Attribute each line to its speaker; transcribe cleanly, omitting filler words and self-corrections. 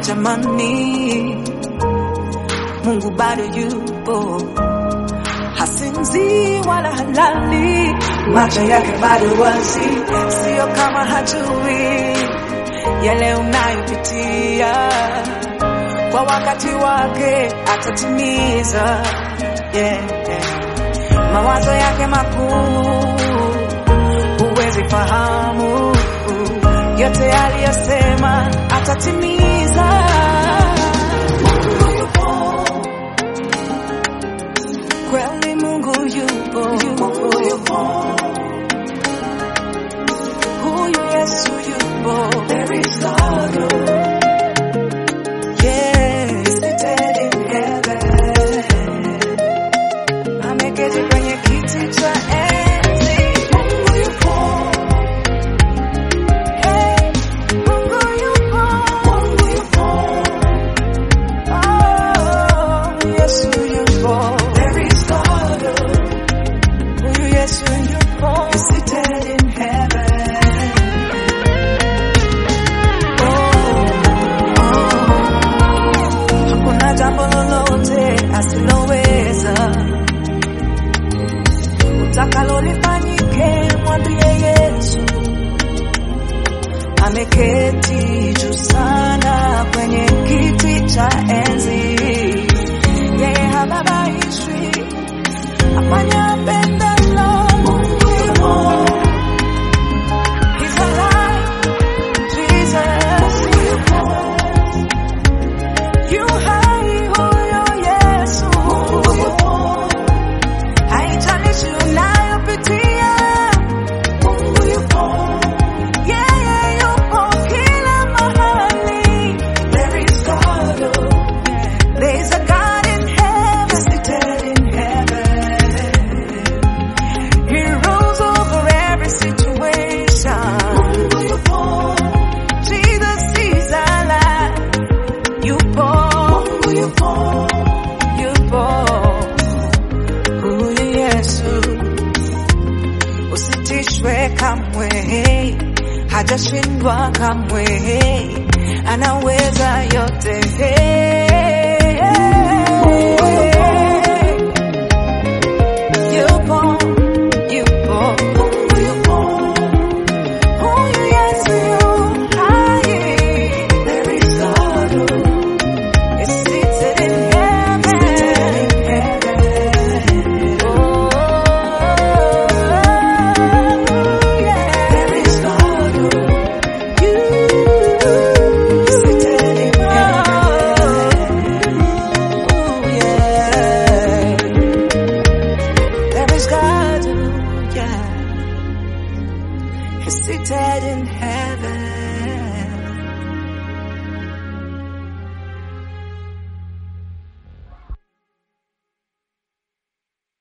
Speaker 1: jamani, Mungu bado yupo, hasinzi wala halali, macho yake bado wazi, sio kama hajui yale unayopitia. Kwa wakati wake atatimiza, mawazo yake makuu huwezi fahamu, yote aliyosema atatimiza. Mungu yupo, kweli Mungu yupo, Mungu yupo, huyu Yesu yupo. There is God, seated in heaven, ameketi kwenye kiti cha enzi. Mungu yupo, Mungu yupo, Mungu yupo, oh, Yesu yupo. There is God, huyu Yesu yupo, seated in heaven. Jambo lolote asiloweza, utakalo lifanyike, mwambie Yesu. Ameketi juu sana kwenye kiti cha enzi, yeye hababaishwi, afanya apendalo. Mungu yupo, He's alive, Jesus yupo, you hai huyo Yesu. Mungu yupo, haijalishi unayopitia. Mungu yupo, yeye yupo kila mahali. There is God, there is a God in heaven, seated in heaven. He rules over every situation. Mungu yupo, Jesus is alive. Yupo, yupo, yupo, huyu Yesu. Usitishwe kamwe, hajashindwa kamwe, anaweza yote.